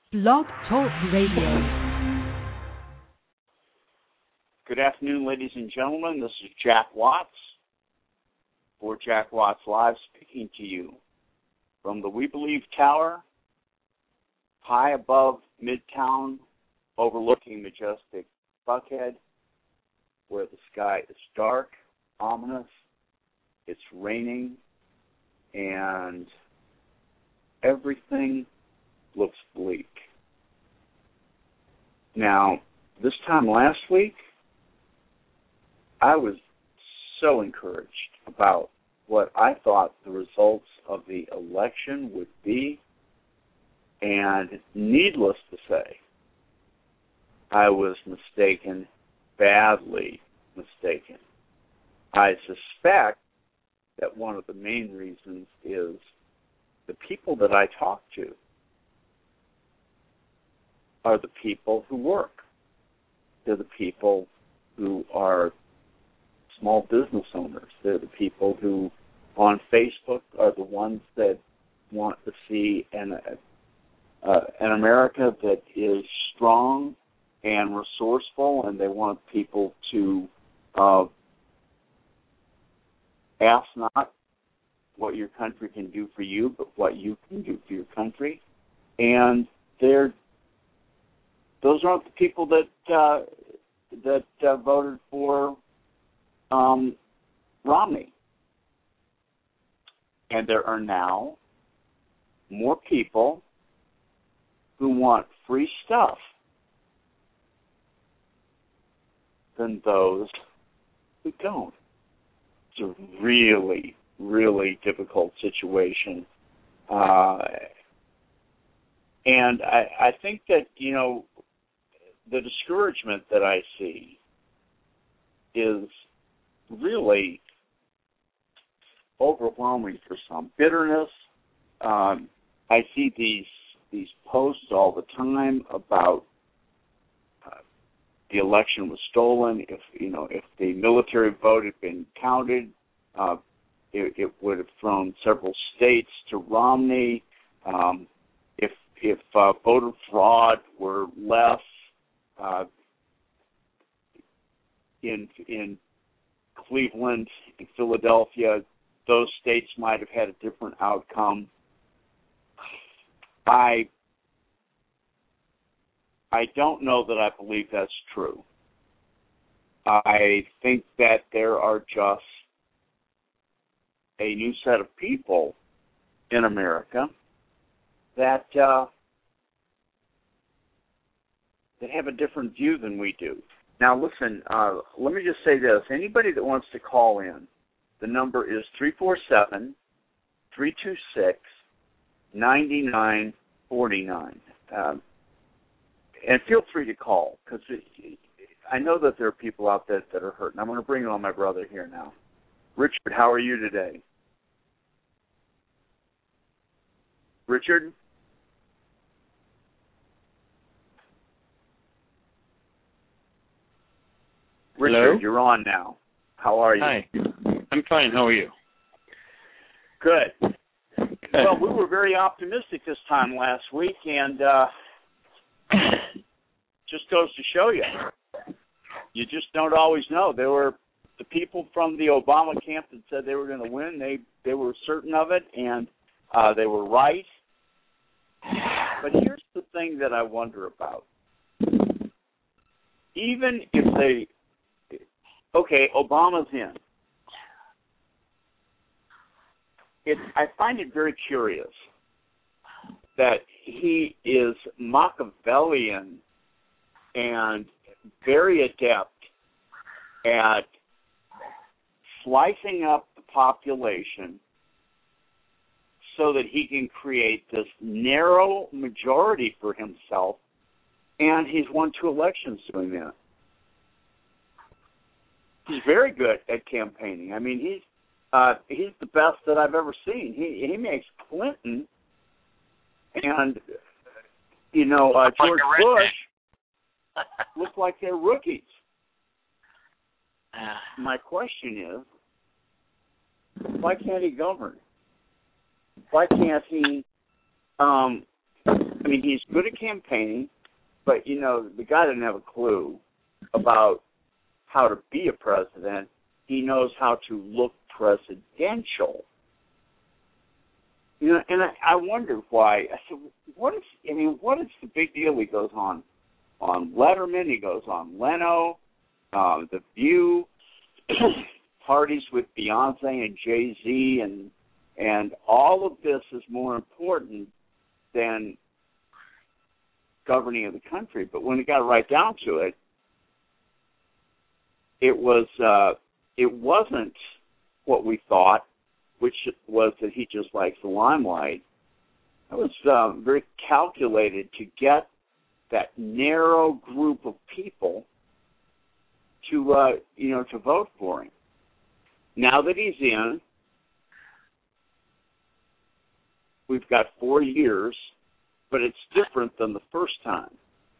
Blog Talk Radio. Good afternoon, ladies and gentlemen. This is Jack Watts for Jack Watts Live, speaking to you from the We Believe Tower, high above Midtown, overlooking majestic Buckhead, where the sky is dark, ominous, it's raining, and everything looks bleak. Now, this time last week, I was so encouraged about what I thought the results of the election would be, and needless to say, I was mistaken, badly mistaken. I suspect that one of the main reasons is the people that I talk to are the people who work. They're the people who are small business owners. They're the people who on Facebook are the ones that want to see an America that is strong and resourceful, and they want people to ask not what your country can do for you, but what you can do for your country. And those aren't the people that voted for Romney. And there are now more people who want free stuff than those who don't. It's a really, really difficult situation. And I think that, the discouragement that I see is really overwhelming for some. Bitterness. I see these posts all the time about the election was stolen. If the military vote had been counted, it would have thrown several states to Romney. If voter fraud were less in Cleveland and Philadelphia, those states might have had a different outcome. I don't know that I believe that's true. I think that there are just a new set of people in America that have a different view than we do. Now, listen, let me just say this. Anybody that wants to call in, the number is 347-326-9949. And feel free to call, because I know that there are people out there that are hurt. And I'm going to bring on my brother here now. Richard, how are you today? Richard? Richard, hello? You're on now. How are you? Hi. I'm fine. How are you? Good. Well, we were very optimistic this time last week, and just goes to show you just don't always know. There were the people from the Obama camp that said they were going to win. They were certain of it, and they were right. But here's the thing that I wonder about. Even if Obama's in. I find it very curious that he is Machiavellian and very adept at slicing up the population so that he can create this narrow majority for himself, and he's won 2 elections doing that. He's very good at campaigning. I mean, he's the best that I've ever seen. He makes Clinton and George Bush look like they're rookies. My question is, why can't he govern? Why can't he I mean, he's good at campaigning, but, you know, the guy doesn't have a clue about how to be a president. He knows how to look presidential. You know, and I wondered why. I said, what is the big deal? He goes on Letterman, he goes on Leno, The View, parties with Beyonce and Jay-Z, and all of this is more important than governing of the country. But when it got right down to it, it wasn't what we thought, which was that he just likes the limelight. It was very calculated to get that narrow group of people to vote for him. Now that he's in, we've got 4 years, but it's different than the first time.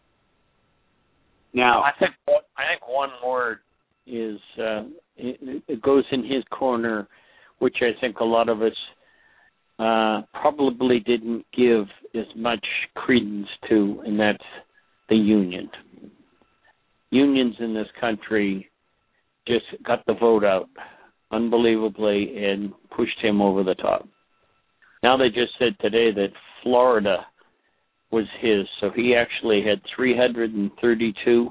Now, I think one word is it goes in his corner, which I think a lot of us probably didn't give as much credence to, and that's the union. Unions in this country just got the vote out unbelievably and pushed him over the top. Now they just said today that Florida was his, so he actually had 332.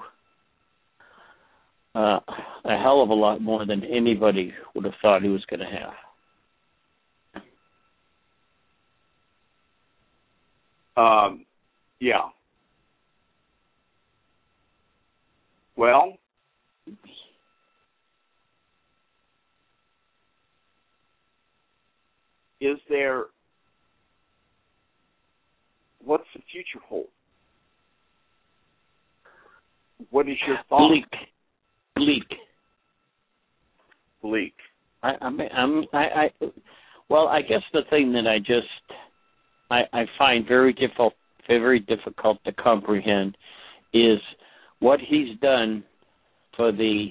A hell of a lot more than anybody would have thought he was going to have. Yeah. Well, what's the future hold? What is your thought? Bleak. Well, I guess the thing that I find very difficult to comprehend is what he's done for the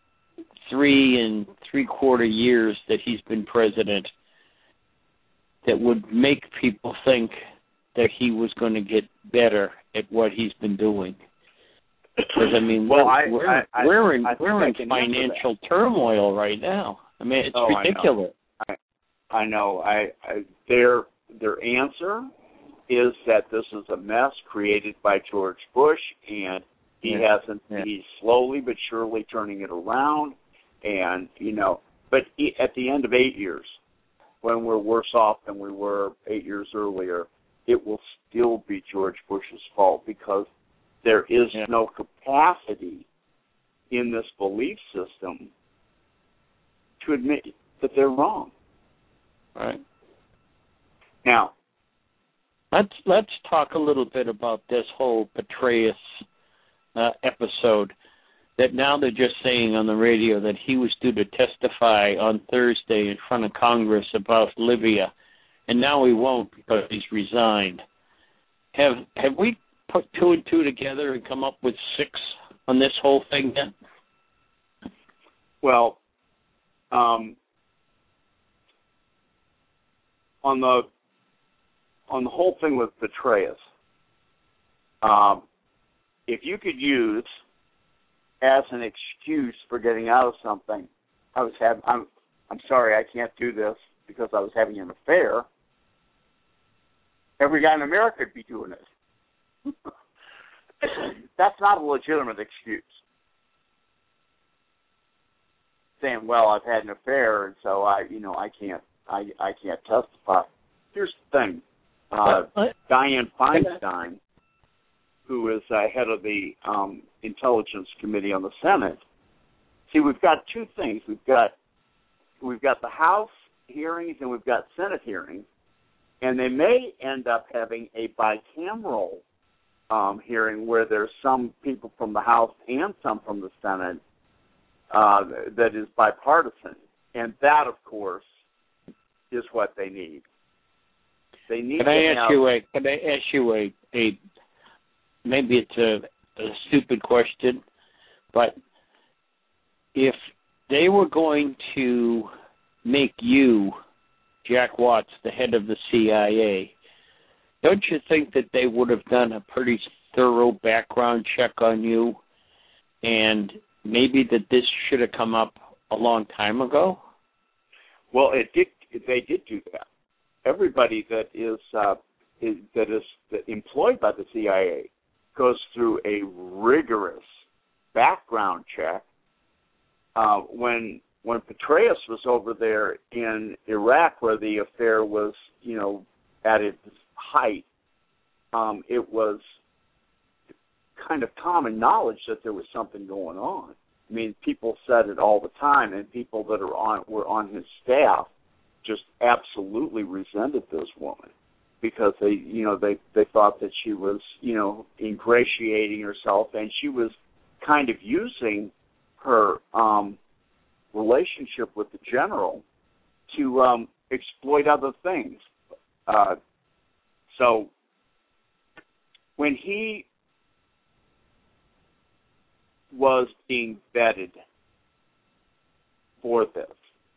3 3/4 years that he's been president that would make people think that he was going to get better at what he's been doing. Because, I mean, we're in financial turmoil right now. I mean, it's ridiculous. I know. Their answer is that this is a mess created by George Bush, and he's slowly but surely turning it around. And, but at the end of 8 years, when we're worse off than we were 8 years earlier, it will still be George Bush's fault, because there is no capacity in this belief system to admit that they're wrong. Right. Now, let's talk a little bit about this whole Petraeus episode. That now they're just saying on the radio that he was due to testify on Thursday in front of Congress about Libya, and now he won't because he's resigned. Have we put 2 and 2 together and come up with 6 on this whole thing yet? Well, on the whole thing with Petraeus, if you could use as an excuse for getting out of something, I'm sorry, I can't do this because I was having an affair, every guy in America would be doing it. That's not a legitimate excuse. Saying, well, I've had an affair, and so I can't testify. Here's the thing. Dianne Feinstein, who is head of the Intelligence Committee on the Senate. See, we've got 2 things. We've got the House hearings and we've got Senate hearings, and they may end up having a bicameral hearing where there's some people from the House and some from the Senate that is bipartisan, and that, of course, is what they need. They need. Can I ask you a maybe it's a stupid question, but if they were going to make you, Jack Watts, the head of the CIA, don't you think that they would have done a pretty thorough background check on you, and maybe that this should have come up a long time ago? Well, it did. They did do that. Everybody that is employed by the CIA goes through a rigorous background check. When Petraeus was over there in Iraq, where the affair was, at its height, it was kind of common knowledge that there was something going on. I mean, people said it all the time, and people that were on his staff just absolutely resented this woman because they thought that she was, ingratiating herself, and she was kind of using her relationship with the general to exploit other things. So when he was being vetted for this,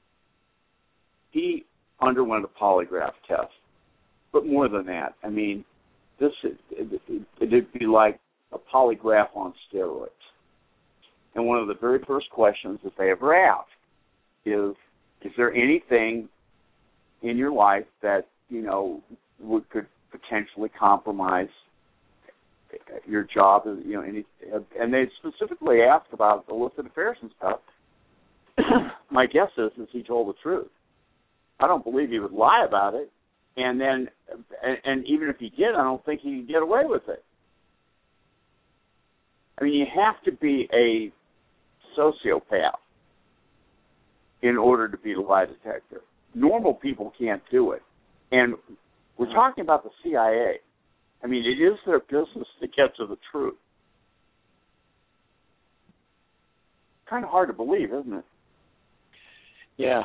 he underwent a polygraph test. But more than that, I mean, it'd be like a polygraph on steroids. And one of the very first questions that they ever ask is there anything in your life that, could potentially compromise your job? And they specifically asked about illicit affairs and stuff. My guess is he told the truth. I don't believe he would lie about it. And even if he did, I don't think he could get away with it. I mean, you have to be a sociopath in order to be a lie detector. Normal people can't do it. And we're talking about the CIA. I mean, it is their business to get to the truth. Kind of hard to believe, isn't it? Yeah.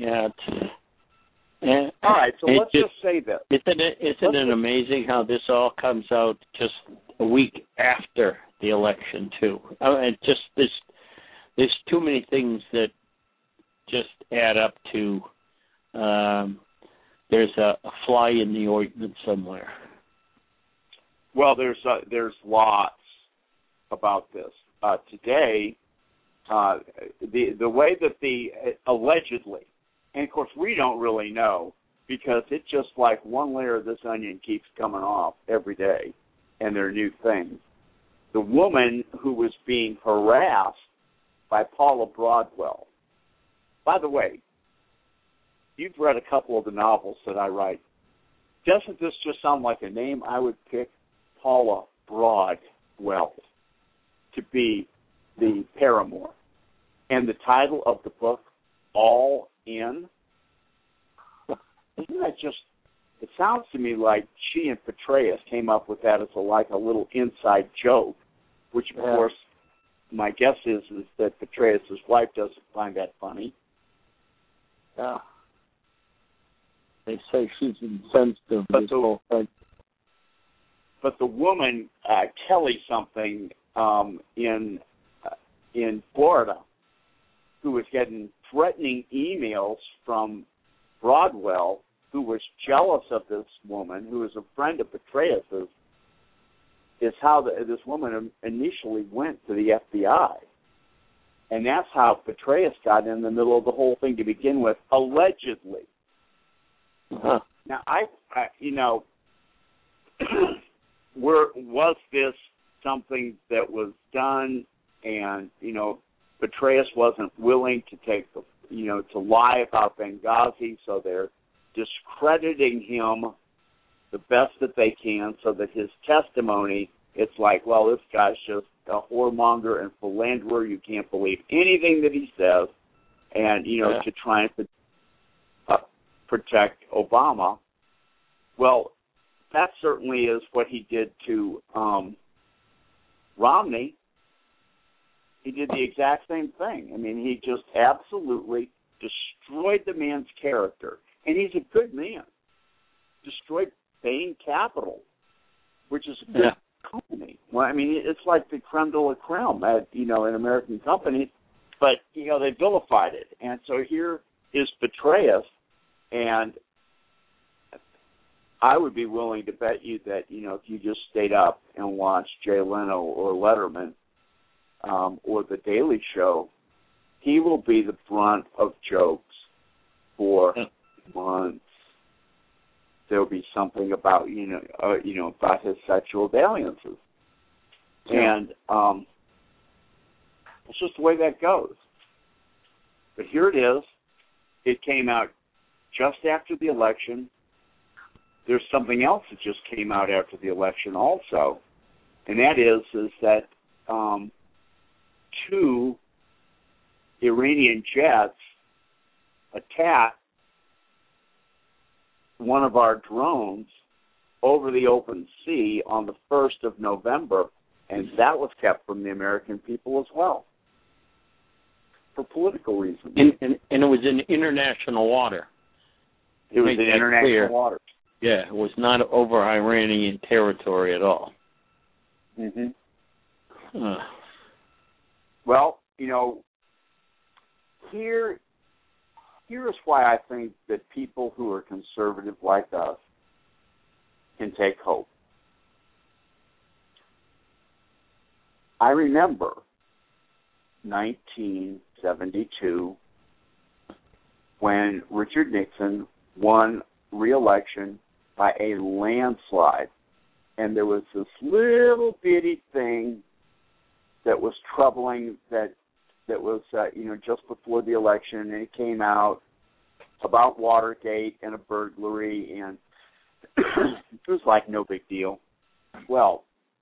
All right, so let's just say this. Isn't it amazing how this all comes out just a week after the election, too? There's too many things that just add up to there's a fly in the ointment somewhere. Well, there's lots about this. Today, the way that allegedly, and of course we don't really know because it's just like one layer of this onion keeps coming off every day, and there are new things. The woman who was being harassed by Paula Broadwell. By the way, you've read a couple of the novels that I write. Doesn't this just sound like a name I would pick? Paula Broadwell to be the paramour. And the title of the book, All In. Isn't that just, it sounds to me like she and Petraeus came up with that as a little inside joke, which of course my guess is that Petraeus' wife doesn't find that funny. Yeah. They say she's insensitive. But the woman, Kelly something, in Florida, who was getting threatening emails from Broadwell, who was jealous of this woman, who was a friend of Petraeus's, is how this woman initially went to the FBI. And that's how Petraeus got in the middle of the whole thing to begin with, allegedly. Uh-huh. Now, was this something that was done and, Petraeus wasn't willing to take to lie about Benghazi, so they're discrediting him the best that they can so that his testimony, it's like, well, this guy's just a whoremonger and philanderer. You can't believe anything that he says. And, to try and protect Obama. Well, that certainly is what he did to Romney. He did the exact same thing. I mean, he just absolutely destroyed the man's character. And he's a good man. Destroyed Bain Capital, which is a good company. Well, I mean, it's like the creme de la creme at, an American company. But, they vilified it. And so here is Petraeus. And I would be willing to bet you that, if you just stayed up and watched Jay Leno or Letterman or The Daily Show, he will be the brunt of jokes for months. There'll be something about, about his sexual dalliances. And it's just the way that goes. But here it is. It came out just after the election. There's something else that just came out after the election also, and that is that 2 Iranian jets attacked one of our drones over the open sea on the 1st of November, and that was kept from the American people as well, for political reasons. And it was in international water. It was in international water. Yeah, it was not over Iranian territory at all. Mm-hmm. Well, here is why I think that people who are conservative like us can take hope. I remember 1972 when Richard Nixon won re-election by a landslide, and there was this little bitty thing that was troubling that was just before the election, and it came out about Watergate and a burglary, and it was like no big deal. Well,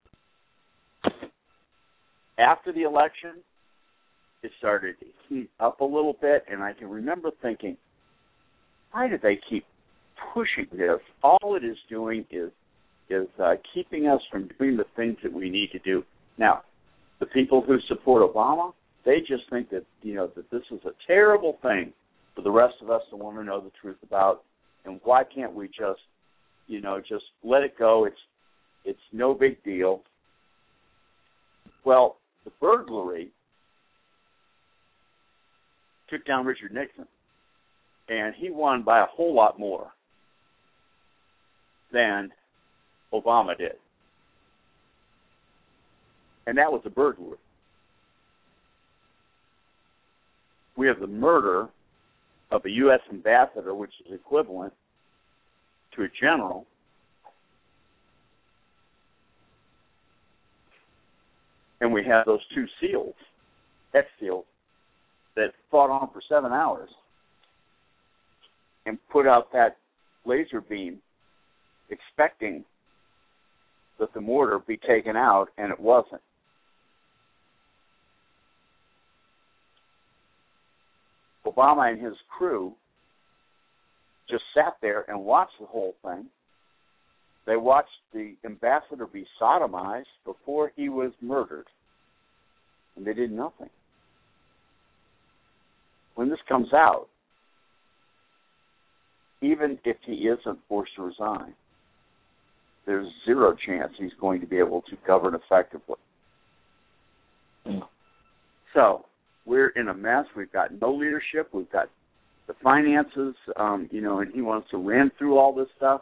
after the election, it started to heat up a little bit, and I can remember thinking, why do they keep pushing this? All it is doing is keeping us from doing the things that we need to do. Now, the people who support Obama, they just think that that this is a terrible thing for the rest of us to want to know the truth about, and why can't we just let it go? It's no big deal. Well, the burglary took down Richard Nixon, and he won by a whole lot more than Obama did. And that was a burglary. We have the murder of a U.S. ambassador, which is equivalent to a general. And we have those 2 SEALs, ex-SEALs, that fought on for 7 hours and put out that laser beam expecting that the mortar be taken out, and it wasn't. Obama and his crew just sat there and watched the whole thing. They watched the ambassador be sodomized before he was murdered, and they did nothing. When this comes out, even if he isn't forced to resign, there's 0 chance he's going to be able to govern effectively. So we're in a mess. We've got no leadership. We've got the finances, and he wants to ram through all this stuff.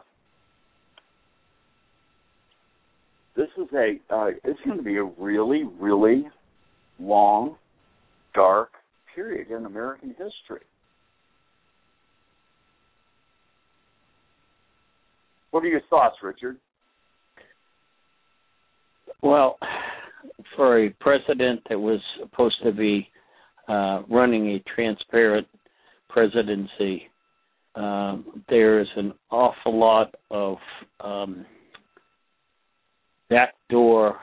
This is it's going to be a really, really long, dark period in American history. What are your thoughts, Richard? Well, for a president that was supposed to be running a transparent presidency, there's an awful lot of backdoor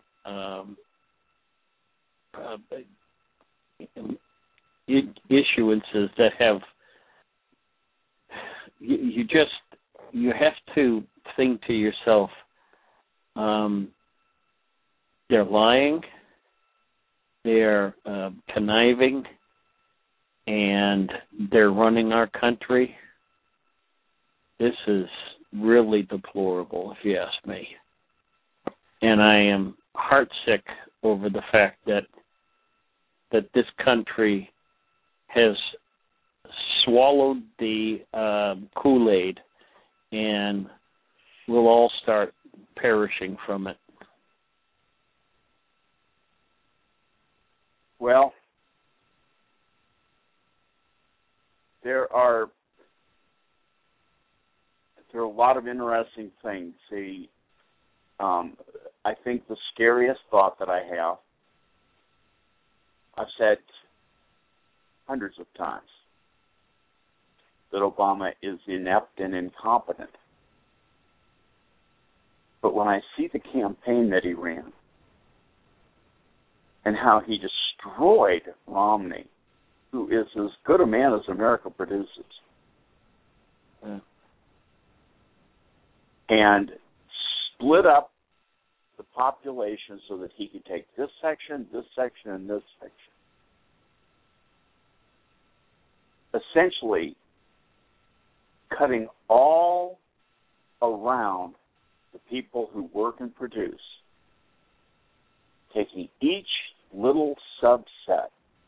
issuances that have you have to think to yourself, they're lying, they're conniving, and they're running our country. This is really deplorable, if you ask me. And I am heartsick over the fact that this country has swallowed the Kool-Aid and we'll all start perishing from it. Well, there are a lot of interesting things. I think the scariest thought that I have, I've said hundreds of times, that Obama is inept and incompetent. But when I see the campaign that he ran and how he destroyed Romney, who is as good a man as America produces, and split up the population so that he could take this section, and this section. Essentially, cutting all around the people who work and produce, taking each little subset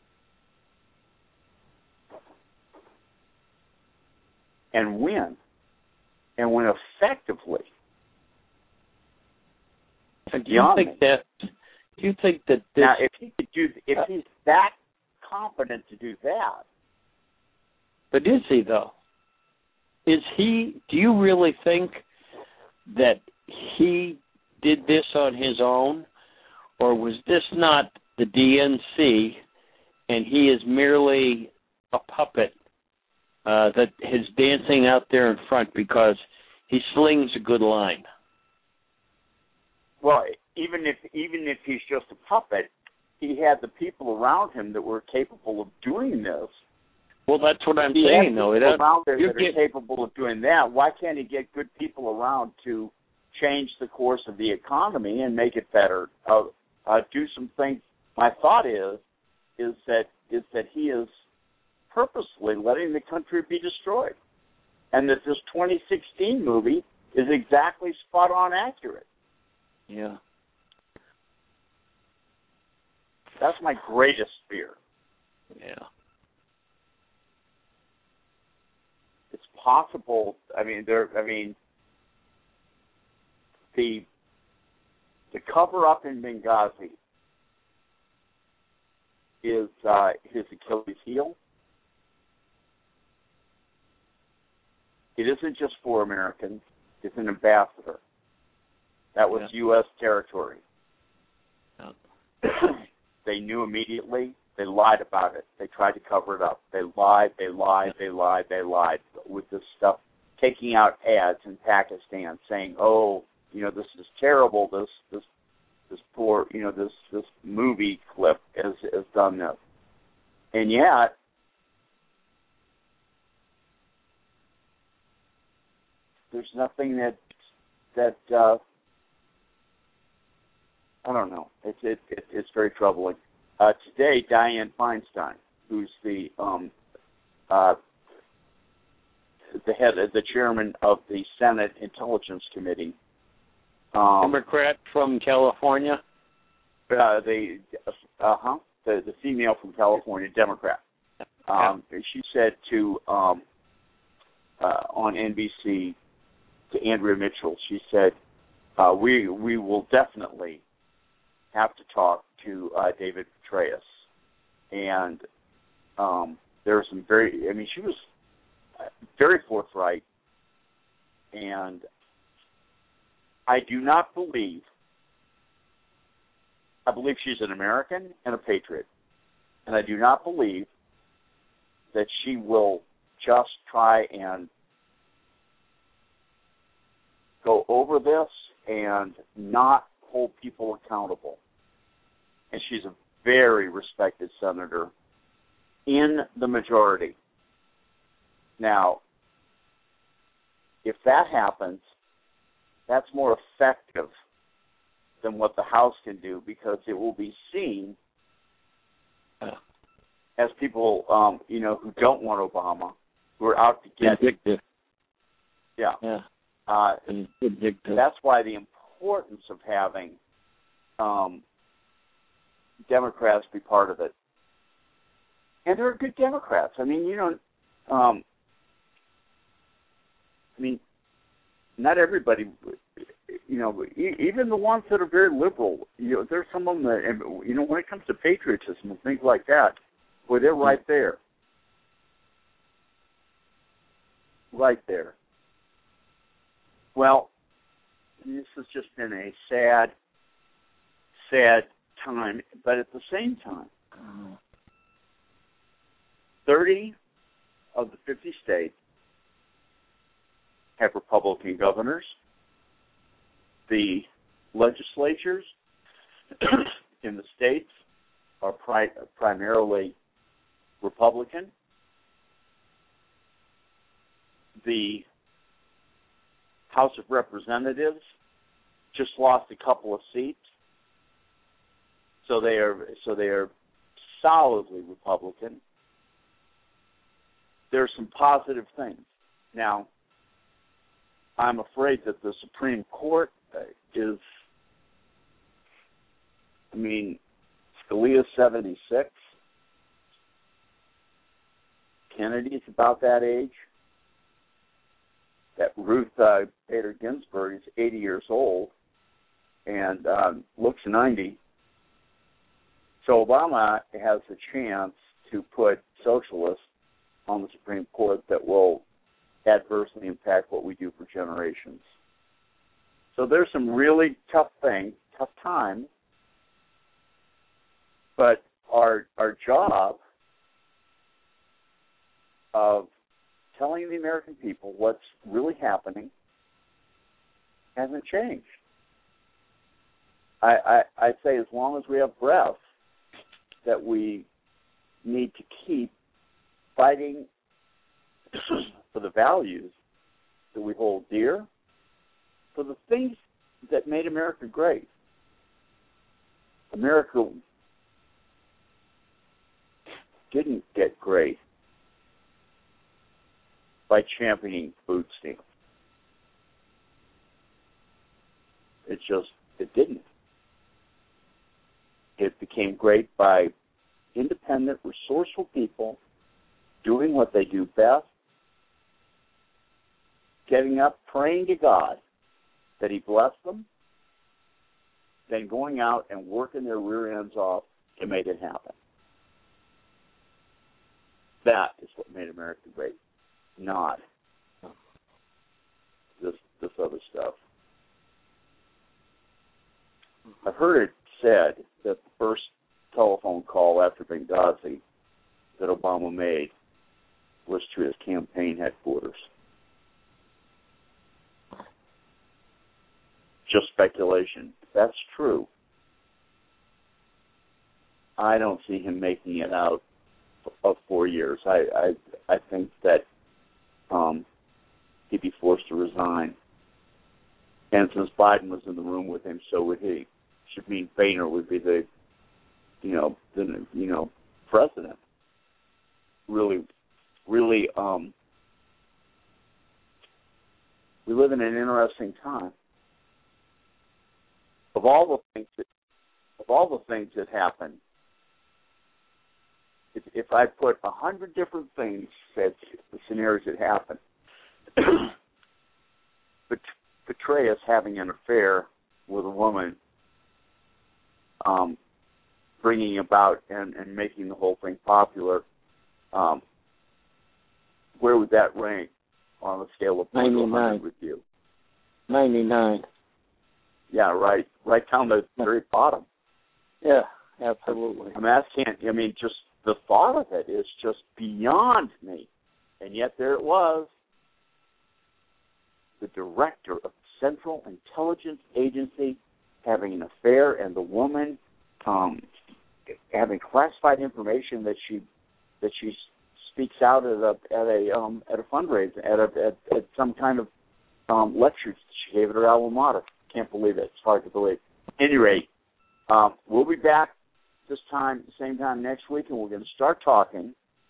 and win effectively. Do you think that this? Now, if he's that competent to do that, but is he though? Is he? Do you really think that he did this on his own, or was this not the DNC, and he is merely a puppet that is dancing out there in front because he slings a good line? Well, even if he's just a puppet, he had the people around him that were capable of doing this. Well, that's what I'm saying, though. People around there that are capable of doing that. Why can't he get good people around to change the course of the economy and make it better? Do some things. My thought is that he is purposely letting the country be destroyed, and that this 2016 movie is exactly spot on accurate. Yeah. That's my greatest fear. Yeah. It's possible. The cover up in Benghazi is his Achilles heel. It isn't just for Americans. It's an ambassador. That was U.S. territory. Yeah. They knew immediately. They lied about it. They tried to cover it up. They lied with this stuff, taking out ads in Pakistan saying, "Oh, this is terrible. This poor, this movie clip has done this," and yet there's nothing that I don't know. It's very troubling. Today, Dianne Feinstein, who's the chairman of the Senate Intelligence Committee, Democrat from California. The female from California, Democrat. She said to on NBC to Andrea Mitchell, she said, "We will definitely have to talk to David Petraeus," and there was some she was very forthright, and I believe she's an American and a patriot, and I do not believe that she will just try and go over this and not hold people accountable. And she's a very respected senator in the majority. Now, if that happens, that's more effective than what the House can do, because it will be seen as people, who don't want Obama, who are out to get him. Yeah. Vindictive. That's why the importance of having Democrats be part of it. And there are good Democrats. not everybody, even the ones that are very liberal, there's some of them that, when it comes to patriotism and things like that, boy, they're right there. Right there. Well, this has just been a sad, sad time, but at the same time, 30 of the 50 states have Republican governors. The legislatures in the states are primarily Republican. The House of Representatives just lost a couple of seats, so they are solidly Republican. There's some positive things. Now, I'm afraid that the Supreme Court is, Scalia's 76. Kennedy's about that age. That Ruth Bader Ginsburg is 80 years old and looks 90. So Obama has a chance to put socialists on the Supreme Court that will adversely impact what we do for generations. So there's some really tough times, but our job of telling the American people what's really happening hasn't changed. I say as long as we have breath, that we need to keep fighting for the values that we hold dear, for the things that made America great. America didn't get great by championing food stamps. It didn't. It became great by independent, resourceful people doing what they do best, getting up, praying to God that He bless them, then going out and working their rear ends off to make it happen. That is what made America great, not this other stuff. I've heard it said that the first telephone call after Benghazi that Obama made was to his campaign headquarters. Just speculation. That's true. I don't see him making it out of 4 years. I think that he'd be forced to resign. And since Biden was in the room with him, so would he. Should mean Boehner would be the president. Really, we live in an interesting time. Of all the things that happen, if I put 100 different things that the scenarios that happen, Petraeus having an affair with a woman, bringing about and making the whole thing popular, where would that rank on a scale of 1 to 100 with you? 99. Yeah, right down the very bottom. Yeah, absolutely. Just the thought of it is just beyond me. And yet there it was, the director of the Central Intelligence Agency having an affair, and the woman having classified information that she speaks out at a fundraiser, at some kind of lecture she gave at her alma mater. Can't believe it. It's hard to believe. At any rate, we'll be back this time, same time next week, and we're going to start talking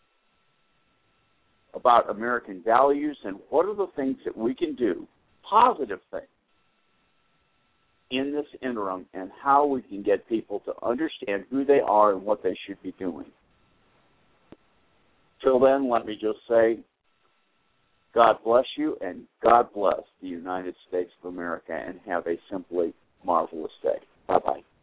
about American values and what are the things that we can do, positive things, in this interim, and how we can get people to understand who they are and what they should be doing. Till then, let me just say, God bless you, and God bless the United States of America, and have a simply marvelous day. Bye-bye.